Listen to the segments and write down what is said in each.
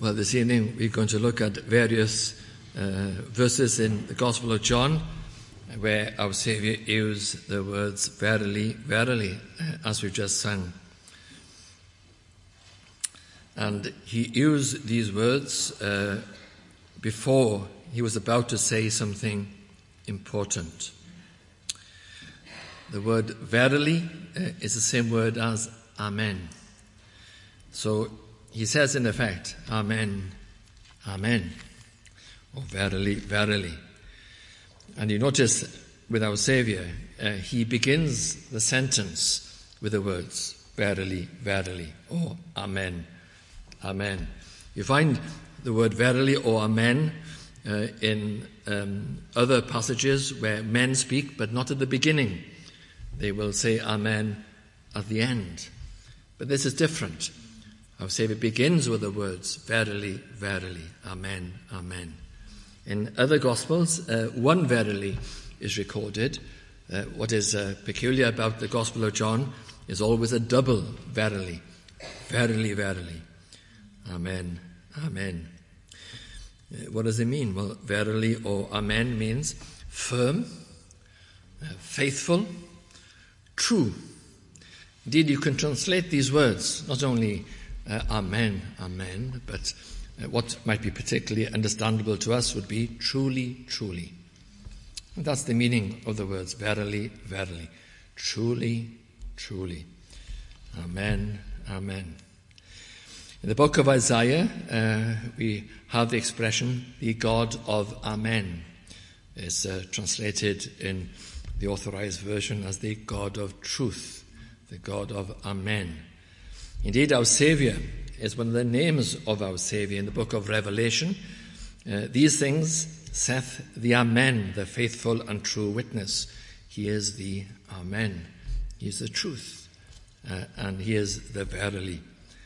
Well, this evening we're going to look at various verses in the Gospel of John where our Saviour used the words verily, verily, as we've just sung. And he used these words before he was about to say something important. The word verily is the same word as amen. So he says in effect, amen, amen, or verily, verily. And you notice with our Saviour, he begins the sentence with the words verily, verily, or amen, amen. You find the word verily or amen in other passages where men speak, but not at the beginning. They will say amen at the end. But this is different. Our Saviour begins with the words verily, verily, amen, amen. In other Gospels, one verily is recorded. What is peculiar about the Gospel of John is always a double verily, verily, verily, amen, amen. What does it mean? Well, verily or amen means firm, faithful, true. Indeed, you can translate these words, not only amen, amen, but what might be particularly understandable to us would be truly, truly. And that's the meaning of the words verily, verily, truly, truly. Amen, amen. In the book of Isaiah, we have the expression, the God of Amen. It's translated in the Authorized Version as the God of Truth, the God of Amen. Indeed, our Saviour is one of the names of our Saviour in the book of Revelation. These things saith the Amen, the faithful and true witness. He is the Amen. He is the truth. And he is the verily.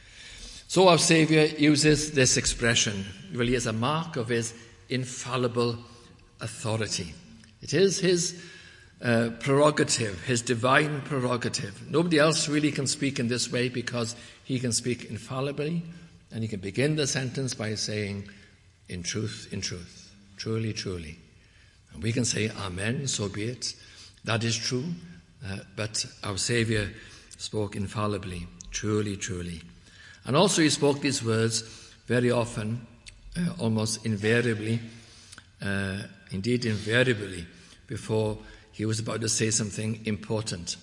So our Saviour uses this expression really as a mark of his infallible authority. It is his prerogative, his divine prerogative. Nobody else really can speak in this way because he can speak infallibly, and he can begin the sentence by saying, in truth, truly, truly. And we can say, amen, so be it. That is true, but our Saviour spoke infallibly, truly, truly. And also he spoke these words very often, almost invariably, indeed invariably, before he was about to say something important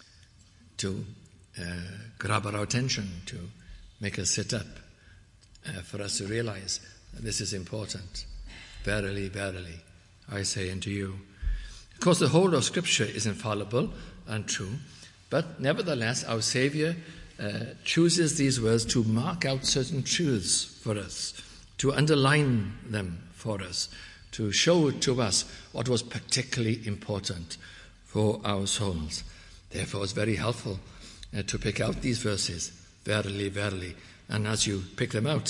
to grab our attention, to make us sit up, for us to realize that this is important. Verily, verily, I say unto you. Of course, the whole of Scripture is infallible and true, but nevertheless, our Saviour chooses these words to mark out certain truths for us, to underline them for us, to show to us what was particularly important for our souls. Therefore, it's very helpful to pick out these verses, verily, verily. And as you pick them out,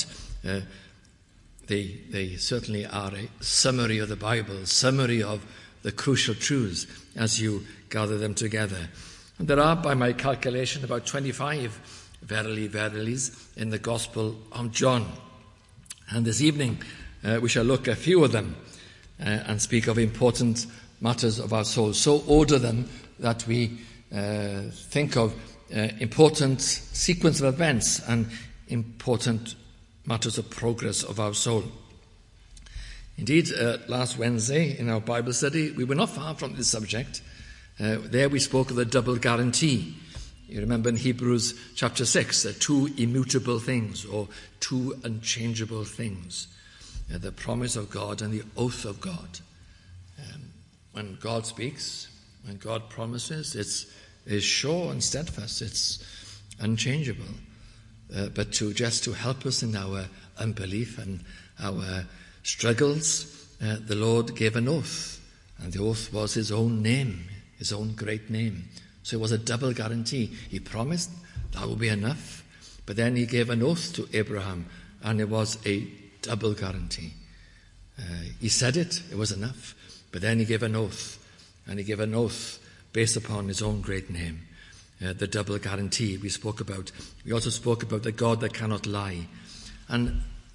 they certainly are a summary of the Bible, summary of the crucial truths as you gather them together. And there are, by my calculation, about 25 verily, verilies in the Gospel of John. And this evening, we shall look at a few of them and speak of important matters of our souls. So order them that we think of important sequence of events and important matters of progress of our soul. Indeed, last Wednesday in our Bible study, we were not far from this subject. There we spoke of the double guarantee. You remember in Hebrews chapter 6, the two immutable things or two unchangeable things. The promise of God and the oath of God. When God speaks, when God promises, it's sure and steadfast, it's unchangeable. But just to help us in our unbelief and our struggles, the Lord gave an oath. And the oath was his own name, his own great name. So it was a double guarantee. He promised that would be enough. But then he gave an oath to Abraham, and it was a double guarantee. He said it was enough. But then he gave an oath, and he gave an oath based upon his own great name. The double guarantee we spoke about. We also spoke about the God that cannot lie. And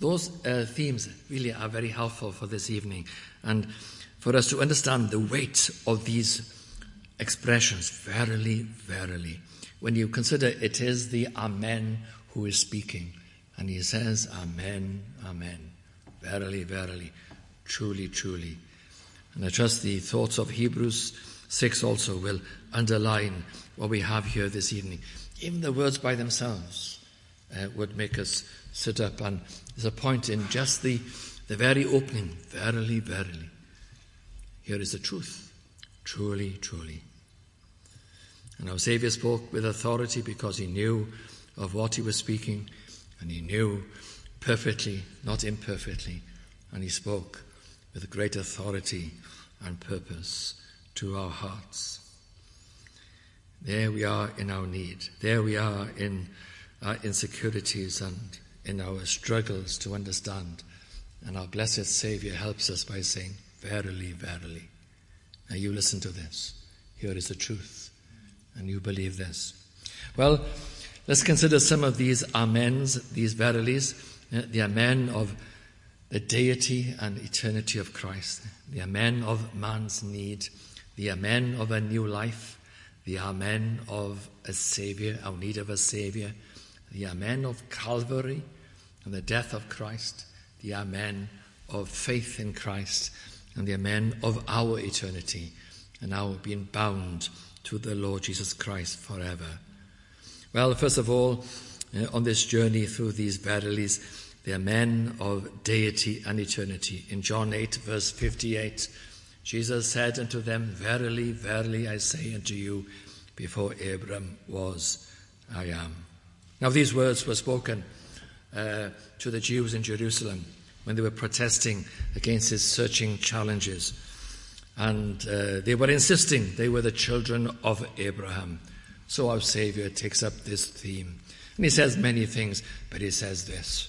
those themes really are very helpful for this evening, and for us to understand the weight of these expressions, verily, verily. When you consider it is the Amen who is speaking, and he says, Amen, Amen, verily, verily, truly, truly. And I trust the thoughts of Hebrews 6 also will underline what we have here this evening. Even the words by themselves would make us sit up, and there's a point in just the very opening, verily, verily. Here is the truth, truly, truly. And our Saviour spoke with authority because he knew of what he was speaking, and he knew perfectly, not imperfectly, and he spoke with great authority and purpose to our hearts. There we are in our need. There we are in our insecurities and in our struggles to understand. And our blessed Saviour helps us by saying, verily, verily. Now you listen to this. Here is the truth. And you believe this. Well, let's consider some of these amens, these verilies. The amen of the deity and eternity of Christ. The amen of man's need. The amen of a new life. The amen of a Saviour, our need of a Saviour. The amen of Calvary and the death of Christ. The amen of faith in Christ. And the amen of our eternity. And our being bound to the Lord Jesus Christ forever. Well, first of all, on this journey through these verilies, the amen of deity and eternity. In John 8, verse 58, Jesus said unto them, verily, verily, I say unto you, before Abraham was, I am. Now these words were spoken to the Jews in Jerusalem when they were protesting against his searching challenges. And they were insisting they were the children of Abraham. So our Saviour takes up this theme. And he says many things, but he says this.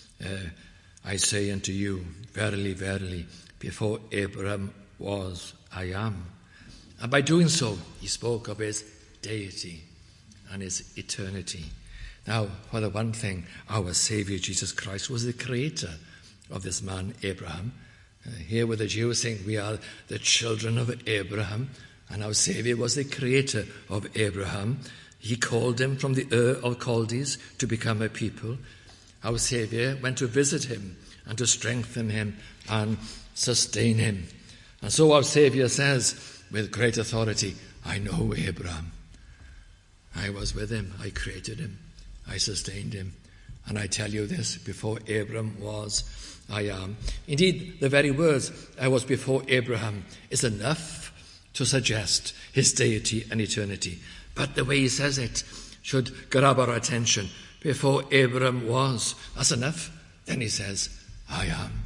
I say unto you, verily, verily, before Abraham was, I am. And by doing so, he spoke of his deity and his eternity. Now, for the one thing, our Saviour Jesus Christ was the creator of this man, Abraham. Here were the Jews saying, we are the children of Abraham, and our Saviour was the creator of Abraham. He called him from the Ur of Chaldees to become a people. Our Saviour went to visit him and to strengthen him and sustain him. And so our Saviour says with great authority, I know Abraham. I was with him. I created him. I sustained him. And I tell you this, before Abraham was, I am. Indeed, the very words, I was before Abraham, is enough to suggest his deity and eternity. But the way he says it should grab our attention. Before Abraham was, that's enough. Then he says, I am.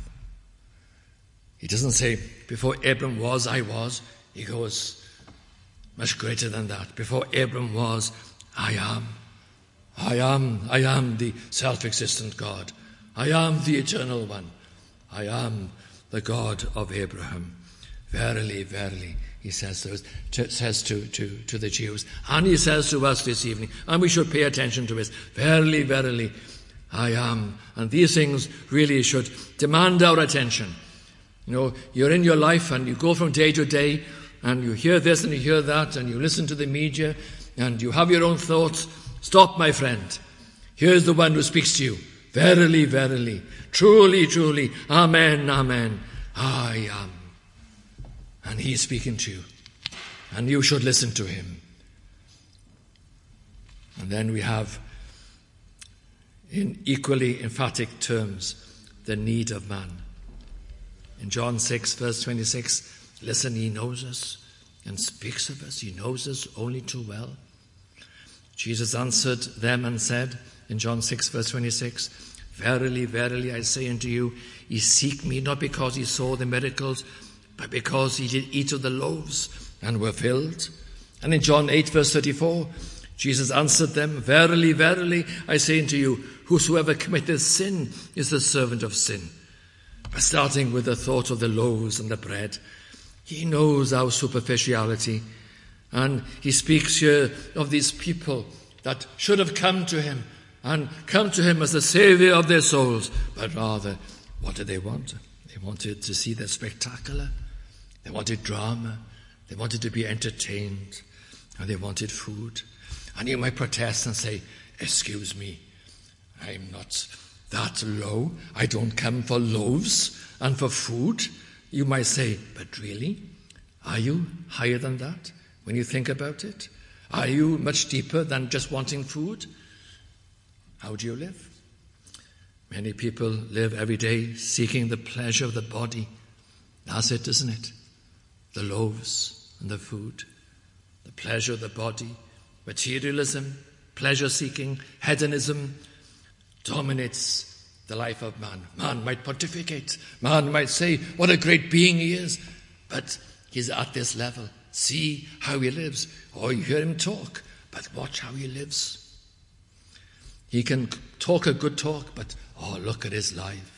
He doesn't say, before Abraham was, I was. He goes much greater than that. Before Abraham was, I am. I am the self-existent God. I am the eternal one. I am the God of Abraham. Verily, verily, he says to the Jews. And he says to us this evening, and we should pay attention to this. Verily, verily, I am. And these things really should demand our attention. You know, you're in your life and you go from day to day and you hear this and you hear that and you listen to the media and you have your own thoughts. Stop, my friend. Here's the one who speaks to you. Verily, verily, truly, truly, amen, amen, I am. And he is speaking to you. And you should listen to him. And then we have, in equally emphatic terms, the need of man. In John 6, verse 26, listen, he knows us and speaks of us. He knows us only too well. Jesus answered them and said, in John 6, verse 26, verily, verily, I say unto you, ye seek me not because ye saw the miracles, but because ye did eat of the loaves and were filled. And in John 8, verse 34, Jesus answered them, verily, verily, I say unto you, whosoever committeth sin is the servant of sin. But starting with the thought of the loaves and the bread, he knows our superficiality. And he speaks here of these people that should have come to him, and come to him as the Savior of their souls. But rather, what did they want? They wanted to see the spectacular. They wanted drama. They wanted to be entertained. And they wanted food. And you might protest and say, excuse me, I'm not that low. I don't come for loaves and for food. You might say, but really? Are you higher than that when you think about it? Are you much deeper than just wanting food? How do you live? Many people live every day seeking the pleasure of the body. That's it, isn't it? The loaves and the food. The pleasure of the body. Materialism, pleasure-seeking, hedonism dominates the life of man. Man might pontificate. Man might say, what a great being he is. But he's at this level. See how he lives. Or you hear him talk, but watch how he lives. He can talk a good talk, but look at his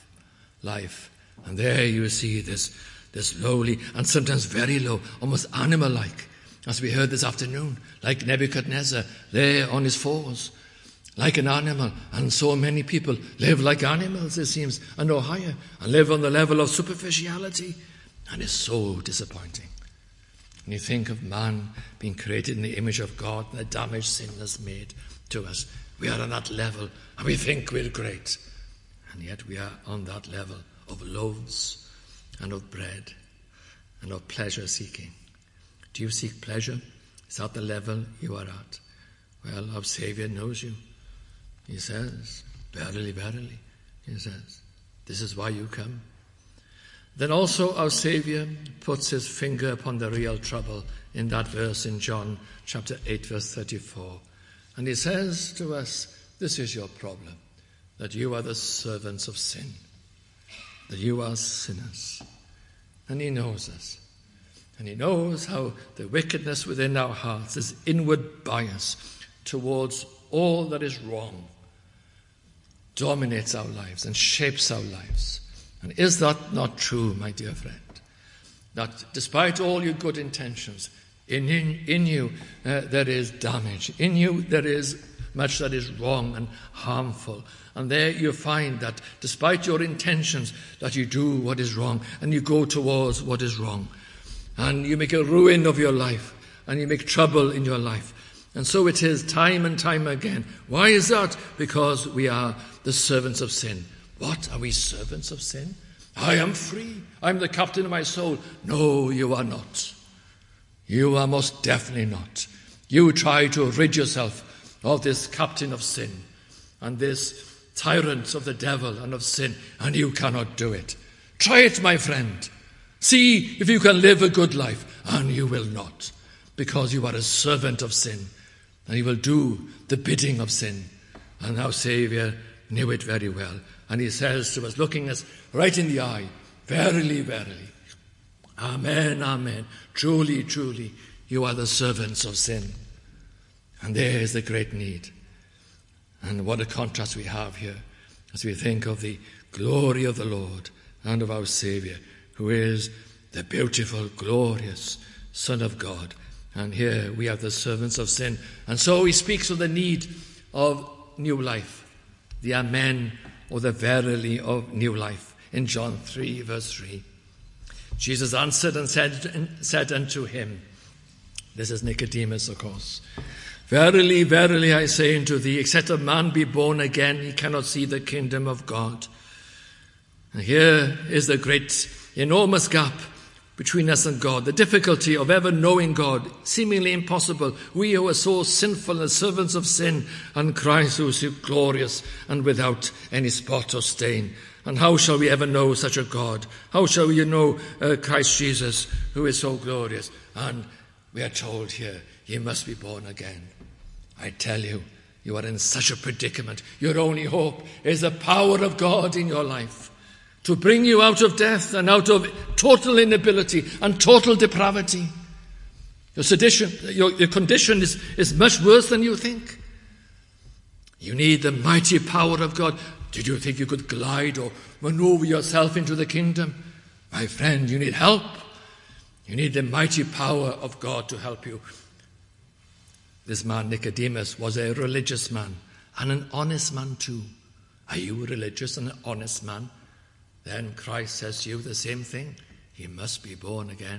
life. And there you see this lowly, and sometimes very low, almost animal-like, as we heard this afternoon, like Nebuchadnezzar, there on his fours, like an animal. And so many people live like animals, it seems, and no higher, and live on the level of superficiality. And it's so disappointing. When you think of man being created in the image of God, and the damage sin has made to us, we are on that level, and we think we're great. And yet we are on that level of loaves and of bread and of pleasure seeking. Do you seek pleasure? Is that the level you are at? Well, our Saviour knows you. He says, verily, verily, he says, this is why you come. Then also our Saviour puts his finger upon the real trouble in that verse in John chapter 8, verse 34. And he says to us, this is your problem, that you are the servants of sin, that you are sinners. And he knows us. And he knows how the wickedness within our hearts, this inward bias towards all that is wrong, dominates our lives and shapes our lives. And is that not true, my dear friend? That despite all your good intentions, in you there is damage. In you there is much that is wrong and harmful. And there you find that despite your intentions, that you do what is wrong and you go towards what is wrong. And you make a ruin of your life, and you make trouble in your life. And so it is time and time again. Why is that? Because we are the servants of sin. What? Are we servants of sin? I am free. I'm the captain of my soul. No, you are not. You are most definitely not. You try to rid yourself of this captain of sin and this tyrant of the devil and of sin, and you cannot do it. Try it, my friend. See if you can live a good life, and you will not, because you are a servant of sin, and you will do the bidding of sin. And our Saviour knew it very well. And he says to us, looking us right in the eye, verily, verily, amen, amen, truly, truly, you are the servants of sin. And there is the great need. And what a contrast we have here as we think of the glory of the Lord and of our Saviour, who is the beautiful, glorious Son of God. And here we have the servants of sin. And so he speaks of the need of new life, the amen or the verily of new life in John 3, verse 3. Jesus answered and said unto him, this is Nicodemus, of course, verily, verily, I say unto thee, except a man be born again, he cannot see the kingdom of God. And here is the great, enormous gap between us and God, the difficulty of ever knowing God, seemingly impossible. We who are so sinful and servants of sin, and Christ who is so glorious and without any spot or stain. And how shall we ever know such a God? How shall we know Christ Jesus, who is so glorious? And we are told here, you must be born again. I tell you, you are in such a predicament. Your only hope is the power of God in your life, to bring you out of death and out of total inability and total depravity. Your condition is much worse than you think. You need the mighty power of God. Did you think you could glide or maneuver yourself into the kingdom? My friend, you need help. You need the mighty power of God to help you. This man, Nicodemus, was a religious man, and an honest man too. Are you religious and an honest man? Then Christ says to you the same thing. You must be born again.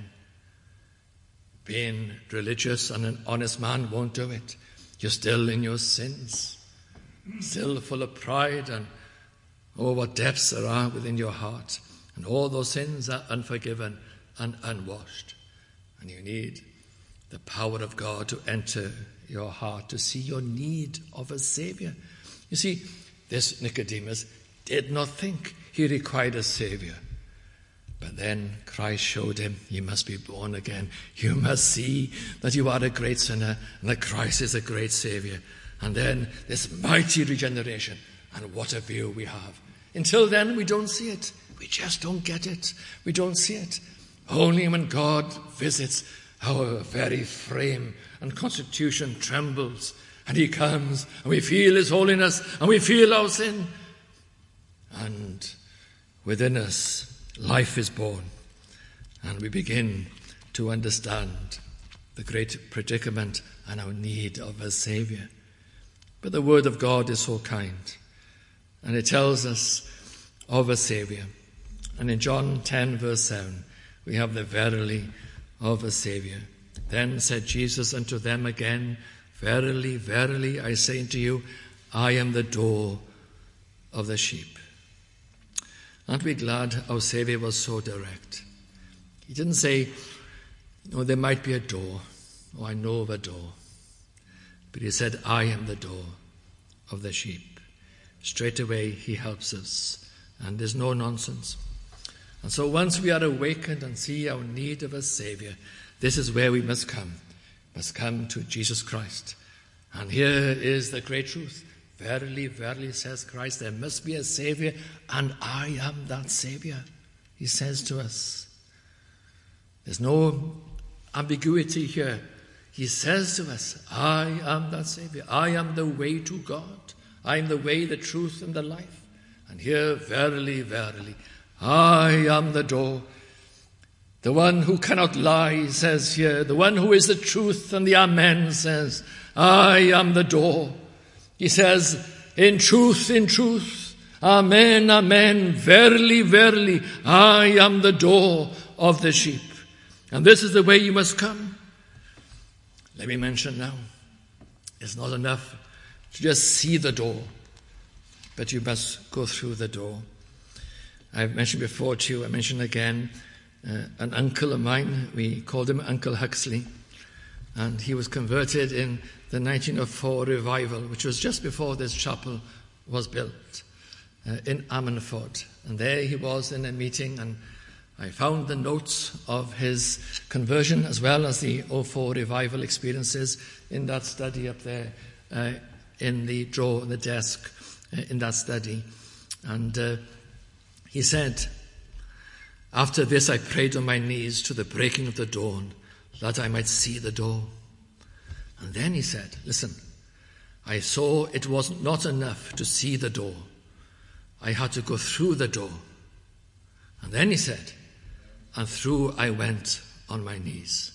Being religious and an honest man won't do it. You're still in your sins, still full of pride and what depths there are within your heart. And all those sins are unforgiven and unwashed. And you need the power of God to enter your heart, to see your need of a Savior. You see, this Nicodemus did not think he required a Savior. But then Christ showed him, you must be born again. You must see that you are a great sinner and that Christ is a great Savior. And then this mighty regeneration. And what a view we have. Until then, we don't see it. We just don't get it. We don't see it. Only when God visits, our very frame and constitution trembles. And he comes and we feel his holiness and we feel our sin. And within us, life is born, and we begin to understand the great predicament and our need of a Savior. But the Word of God is so kind, and it tells us of a Savior. And in John 10, verse 7, we have the verily of a Savior. Then said Jesus unto them again, Verily, verily, I say unto you, I am the door of the sheep. Aren't we glad our Savior was so direct? He didn't say, there might be a door, or I know of a door. But he said, I am the door of the sheep. Straight away he helps us, and there's no nonsense. And so once we are awakened and see our need of a Savior, this is where we must come. We must come to Jesus Christ. And here is the great truth. Verily, verily, says Christ, there must be a Savior, and I am that Savior, he says to us. There's no ambiguity here. He says to us, I am that Savior. I am the way to God. I am the way, the truth, and the life. And here, verily, verily, I am the door. The one who cannot lie says here, the one who is the truth and the Amen says, I am the door. He says, in truth, amen, amen, verily, verily, I am the door of the sheep. And this is the way you must come. Let me mention now, it's not enough to just see the door, but you must go through the door. I've mentioned before to you, I mention again, an uncle of mine, we called him Uncle Huxley, and he was converted in the 1904 revival, which was just before this chapel was built in Ammanford. And there he was in a meeting, and I found the notes of his conversion as well as the 04 revival experiences in that study up there in the drawer, the desk, in that study. And he said, after this I prayed on my knees to the breaking of the dawn, that I might see the door. And then he said, listen, I saw it was not enough to see the door. I had to go through the door. And then he said, and through I went on my knees.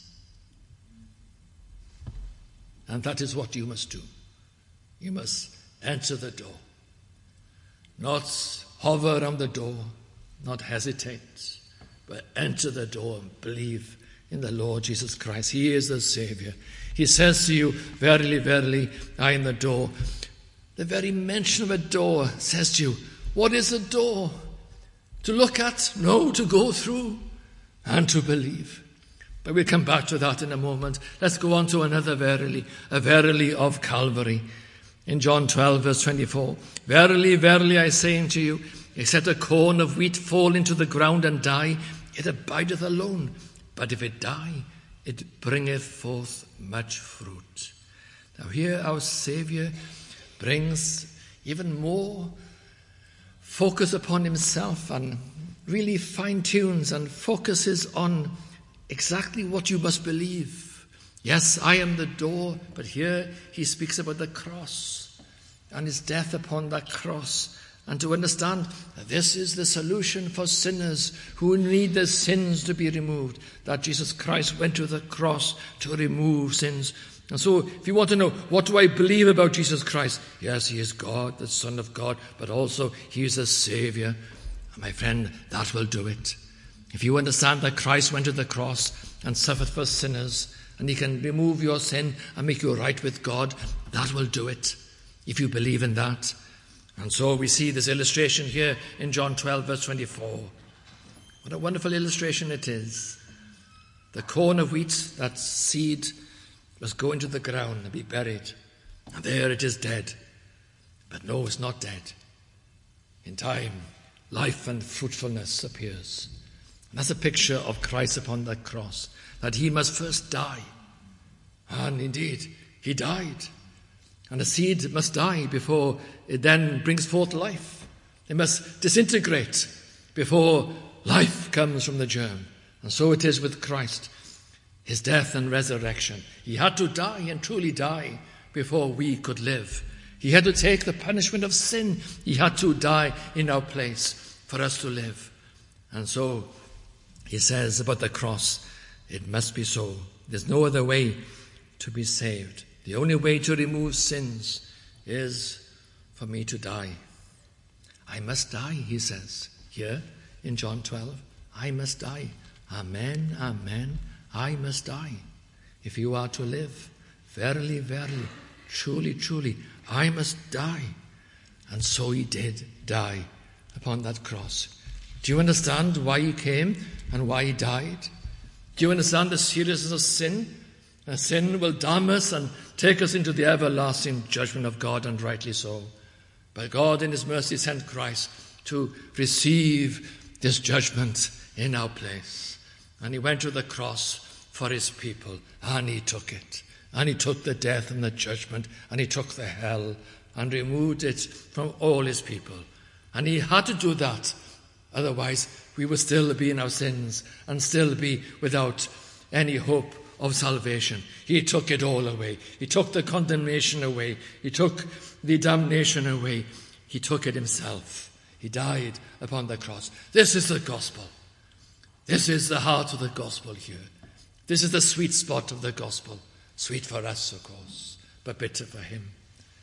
And that is what you must do. You must enter the door. Not hover around the door, not hesitate, but enter the door and believe in the Lord Jesus Christ. He is the Savior. He says to you, verily, verily, I am the door. The very mention of a door says to you, what is a door? To look at? No, to go through and to believe. But we'll come back to that in a moment. Let's go on to another verily, a verily of Calvary. In John 12, verse 24, verily, verily, I say unto you, except a corn of wheat fall into the ground and die, it abideth alone. But if it die, it bringeth forth much fruit. Now here our Saviour brings even more focus upon himself and really fine-tunes and focuses on exactly what you must believe. Yes, I am the door, but here he speaks about the cross and his death upon that cross. And to understand that this is the solution for sinners who need their sins to be removed. That Jesus Christ went to the cross to remove sins. And so if you want to know, what do I believe about Jesus Christ? Yes, he is God, the Son of God, but also he is a Saviour. And my friend, that will do it. If you understand that Christ went to the cross and suffered for sinners, and he can remove your sin and make you right with God, that will do it, if you believe in that. And so we see this illustration here in John 12, verse 24. What a wonderful illustration it is. The corn of wheat, that seed, must go into the ground and be buried. And there it is dead. But no, it's not dead. In time, life and fruitfulness appears. And that's a picture of Christ upon that cross, that he must first die. And indeed, he died. And a seed must die before it then brings forth life. It must disintegrate before life comes from the germ. And so it is with Christ, his death and resurrection. He had to die and truly die before we could live. He had to take the punishment of sin. He had to die in our place for us to live. And so he says about the cross, it must be so. There's no other way to be saved. The only way to remove sins is for me to die. I must die, he says here in John 12. I must die. Amen, amen. I must die if you are to live. Verily, verily, truly, truly, I must die. And so he did die upon that cross. Do you understand why he came and why he died? Do you understand the seriousness of sin? Sin will damn us and take us into the everlasting judgment of God, and rightly so. But God in his mercy sent Christ to receive this judgment in our place. And he went to the cross for his people, and he took it. And he took the death and the judgment, and he took the hell and removed it from all his people. And he had to do that. Otherwise, we would still be in our sins and still be without any hope of salvation. He took it all away. He took the condemnation away. He took the damnation away. He took it himself. He died upon the cross. This is the gospel. This is the heart of the gospel here. This is the sweet spot of the gospel. Sweet for us, of course, but bitter for him.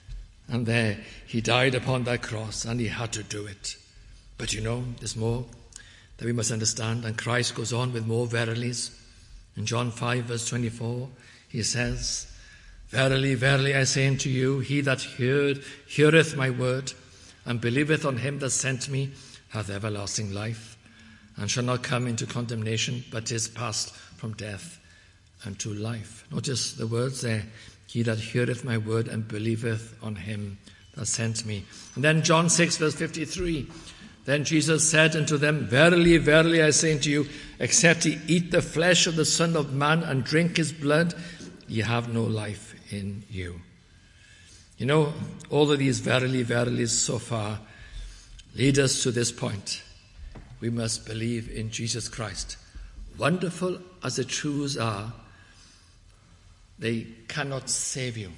And there he died upon that cross, and he had to do it. But you know, there's more that we must understand. And Christ goes on with more verilies. In John 5, verse 24, he says, Verily, verily, I say unto you, he that heareth my word, and believeth on him that sent me, hath everlasting life, and shall not come into condemnation, but is passed from death unto life. Notice the words there, he that heareth my word, and believeth on him that sent me. And then John 6, verse 53, Then Jesus said unto them, Verily, verily, I say unto you, except ye eat the flesh of the Son of Man and drink his blood, ye have no life in you. You know, all of these verily, verilies so far lead us to this point. We must believe in Jesus Christ. Wonderful as the truths are, they cannot save you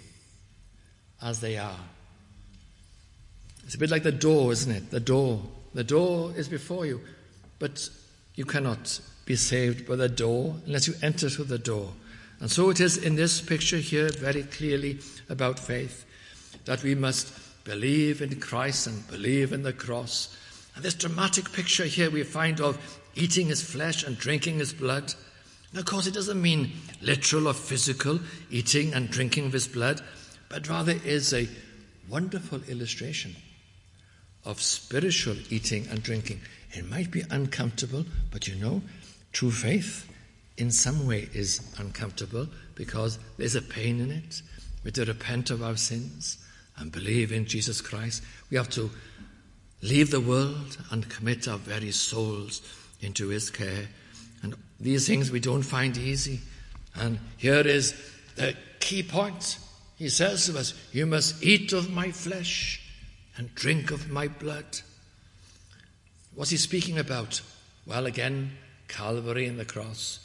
as they are. It's a bit like the door, isn't it? The door. The door is before you, but you cannot be saved by the door unless you enter through the door. And so it is in this picture here very clearly about faith, that we must believe in Christ and believe in the cross. And this dramatic picture here we find of eating his flesh and drinking his blood. And of course it doesn't mean literal or physical eating and drinking of his blood, but rather is a wonderful illustration of spiritual eating and drinking. It might be uncomfortable, but you know, true faith in some way is uncomfortable because there's a pain in it. We have to repent of our sins and believe in Jesus Christ. We have to leave the world and commit our very souls into his care. And these things we don't find easy. And here is the key point. He says to us, you must eat of my flesh and drink of my blood. What's he speaking about? Well, again, Calvary and the cross.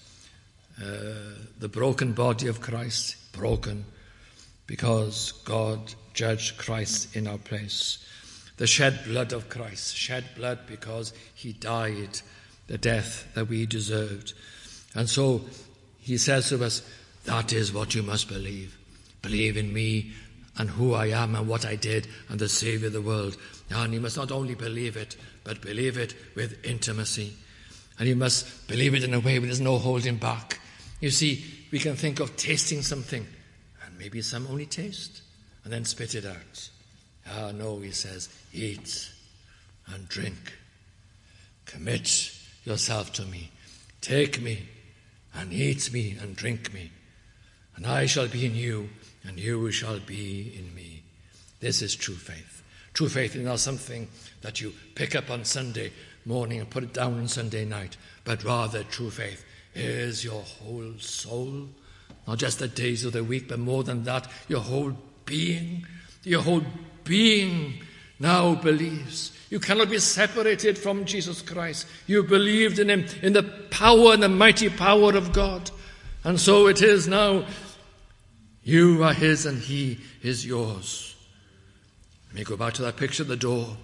The broken body of Christ, broken because God judged Christ in our place. The shed blood of Christ, shed blood because he died the death that we deserved. And so he says to us, that is what you must believe. believe in me and who I am and what I did and the Saviour of the world. And you must not only believe it, but believe it with intimacy. And you must believe it in a way where there's no holding back. You see, we can think of tasting something, and maybe some only taste, and then spit it out. No, he says, eat and drink. Commit yourself to me. Take me and eat me and drink me. And I shall be in you, and you shall be in me. This is true faith. True faith is not something that you pick up on Sunday morning and put it down on Sunday night, but rather true faith is your whole soul, not just the days of the week, but more than that, your whole being. Your whole being now believes. You cannot be separated from Jesus Christ. You believed in him, in the power and the mighty power of God. And so it is now. You are his and he is yours. Let me go back to that picture of the door.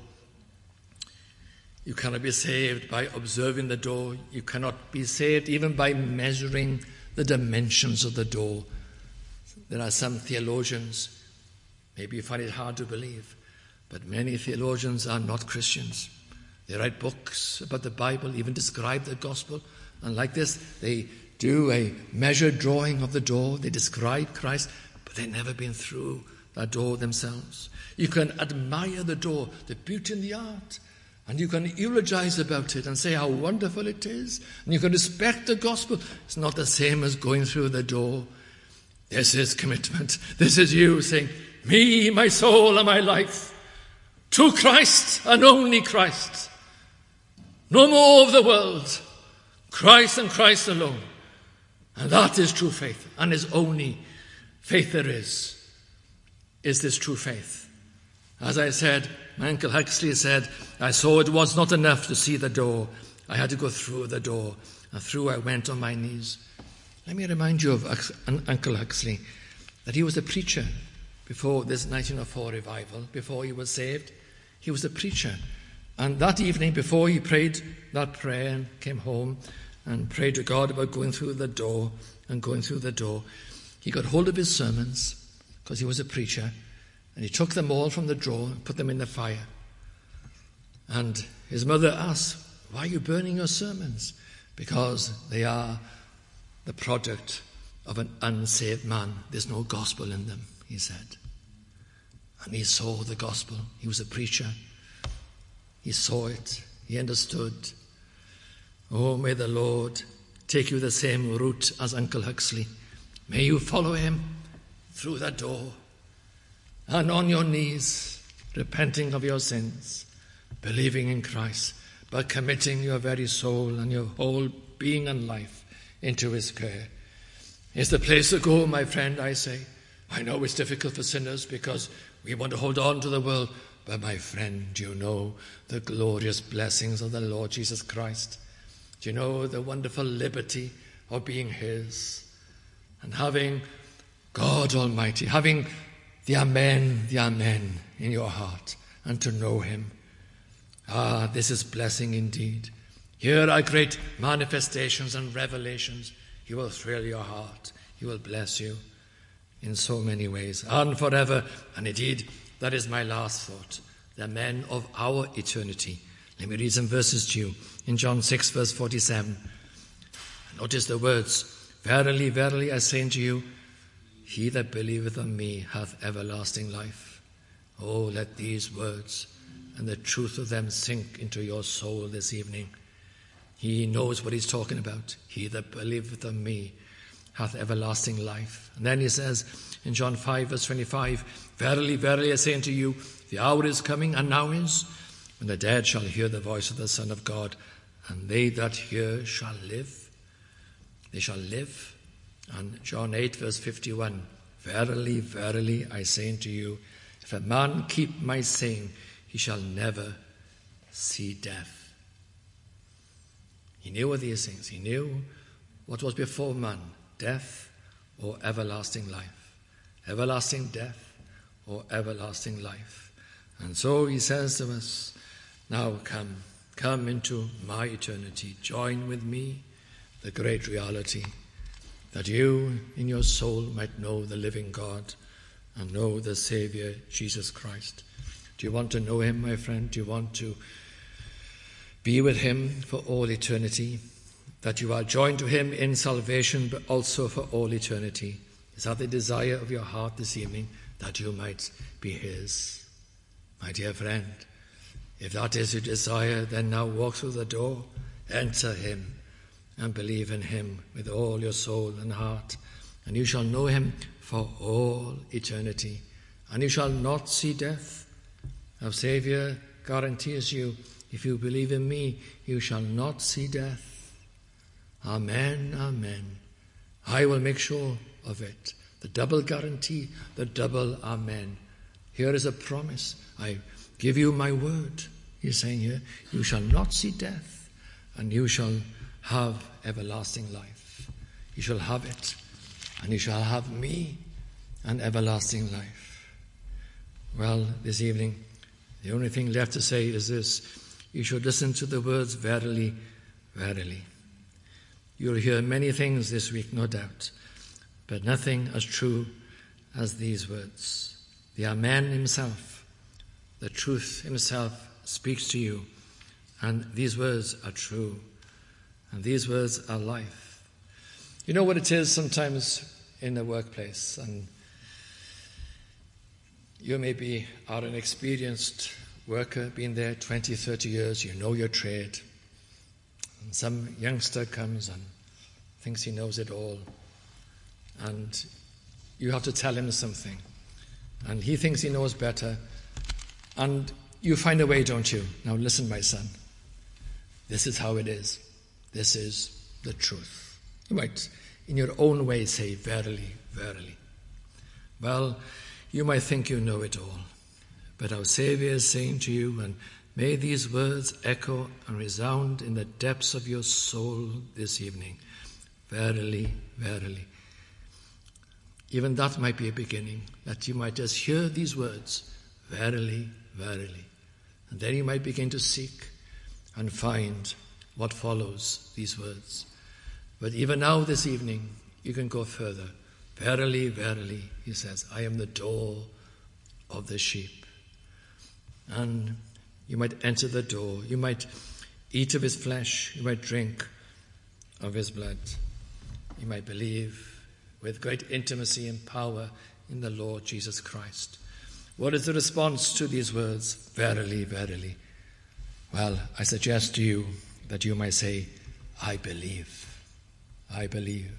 You cannot be saved by observing the door. You cannot be saved even by measuring the dimensions of the door. There are some theologians, maybe you find it hard to believe, but many theologians are not Christians. They write books about the Bible, even describe the gospel. And like this, they do a measured drawing of the door. They describe Christ, but they've never been through that door themselves. You can admire the door, the beauty in the art, and you can eulogize about it and say how wonderful it is. And you can respect the gospel. It's not the same as going through the door. This is commitment. This is you saying, me, my soul, and my life, to Christ and only Christ. No more of the world. Christ and Christ alone. And that is true faith, and is only faith there is this true faith. As I said, my Uncle Huxley said, I saw it was not enough to see the door. I had to go through the door, and through I went on my knees. Let me remind you of Uncle Huxley, that he was a preacher before this 1904 revival, before he was saved. He was a preacher. And that evening, before he prayed that prayer and came home and prayed to God about going through the door and going through the door, he got hold of his sermons, because he was a preacher, and he took them all from the drawer and put them in the fire. And his mother asked, why are you burning your sermons? Because they are the product of an unsaved man. There's no gospel in them, he said. And he saw the gospel. He was a preacher. He saw it. He understood. Oh, may the Lord take you the same route as Uncle Huxley. May you follow him through that door and on your knees, repenting of your sins, believing in Christ, but committing your very soul and your whole being and life into his care. It's the place to go, my friend, I say. I know it's difficult for sinners because we want to hold on to the world, but my friend, do you know the glorious blessings of the Lord Jesus Christ? Do you know the wonderful liberty of being his and having God Almighty, having the Amen in your heart, and to know him? This is blessing indeed. Here are great manifestations and revelations. He will thrill your heart. He will bless you in so many ways, and forever. And indeed, that is my last thought. The men of our eternity. Let me read some verses to you. In John 6, verse 47. Notice the words, verily, verily, I say unto you, he that believeth on me hath everlasting life. Oh, let these words and the truth of them sink into your soul this evening. He knows what he's talking about. He that believeth on me hath everlasting life. And then he says in John 5, verse 25, verily, verily, I say unto you, the hour is coming, and now is, when the dead shall hear the voice of the Son of God, and they that hear shall live. They shall live. And John 8, verse 51, verily, verily, I say unto you, if a man keep my saying, he shall never see death. He knew of these things. He knew what was before man, death or everlasting life. Everlasting death or everlasting life. And so he says to us, now come into my eternity. Join with me the great reality that you in your soul might know the living God and know the Saviour, Jesus Christ. Do you want to know him, my friend? Do you want to be with him for all eternity? That you are joined to him in salvation, but also for all eternity. Is that the desire of your heart this evening, that you might be his? My dear friend, if that is your desire, then now walk through the door, enter him, and believe in him with all your soul and heart, and you shall know him for all eternity, and you shall not see death. Our Saviour guarantees you, if you believe in me, you shall not see death. Amen, amen. I will make sure of it. The double guarantee, the double amen. Here is a promise. I give you my word. He's saying here, you shall not see death, and you shall have everlasting life. You shall have it, and you shall have me and everlasting life. Well, this evening, the only thing left to say is this: you should listen to the words, verily, verily. You'll hear many things this week, no doubt, but nothing as true as these words. The Amen himself, the truth himself, speaks to you, and these words are true, and these words are life. You know what it is sometimes in the workplace, and you maybe are an experienced worker, been there 20, 30 years, you know your trade, and some youngster comes and thinks he knows it all, and you have to tell him something, and he thinks he knows better, and you find a way, don't you? Now listen, my son, this is how it is. This is the truth. You might, in your own way, say, verily, verily. Well, you might think you know it all, but our Saviour is saying to you, and may these words echo and resound in the depths of your soul this evening. Verily, verily. Even that might be a beginning, that you might just hear these words, verily, verily. And then you might begin to seek and find what follows these words. But even now this evening, you can go further. Verily, verily, he says, I am the door of the sheep. And you might enter the door. You might eat of his flesh. You might drink of his blood. You might believe with great intimacy and power in the Lord Jesus Christ. What is the response to these words? Verily, verily. Well, I suggest to you that you might say, I believe. I believe.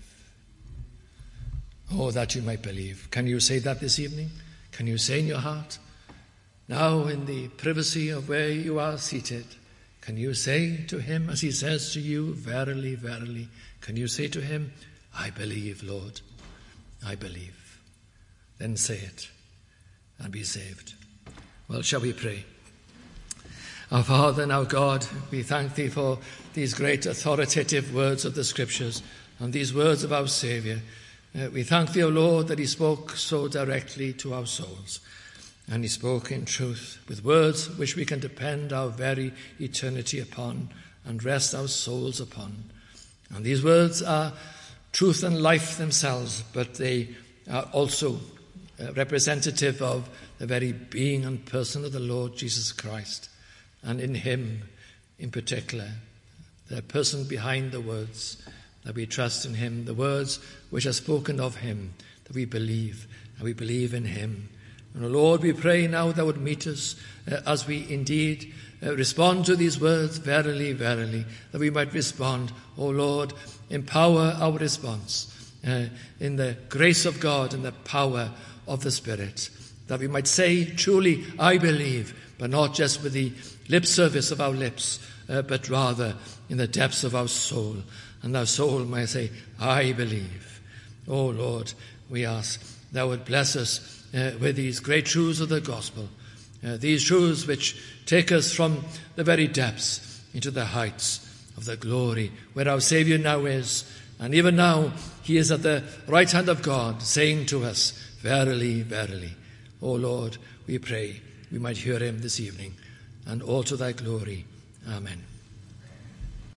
Oh, that you might believe. Can you say that this evening? Can you say in your heart? Now, in the privacy of where you are seated, can you say to him, as he says to you, verily, verily, can you say to him, I believe, Lord, I believe. Then say it and be saved. Well, shall we pray? Our Father and our God, we thank thee for these great authoritative words of the Scriptures and these words of our Saviour. We thank thee, O Lord, that he spoke so directly to our souls. And he spoke in truth with words which we can depend our very eternity upon and rest our souls upon. And these words are truth and life themselves, but they are also representative of the very being and person of the Lord Jesus Christ. And in him, in particular, the person behind the words, that we trust in him, the words which are spoken of him, that we believe, and we believe in him. And, O Lord, we pray now thou would meet us as we indeed respond to these words, verily, verily, that we might respond. O Lord, empower our response in the grace of God and the power of the Spirit, that we might say truly, I believe, but not just with the lip service of our lips, but rather in the depths of our soul. And our soul might say, I believe. O Lord, we ask thou would bless us with these great truths of the gospel, these truths which take us from the very depths into the heights of the glory where our Saviour now is. And even now he is at the right hand of God, saying to us, verily, verily. O Lord, we pray we might hear him this evening, and all to thy glory. Amen.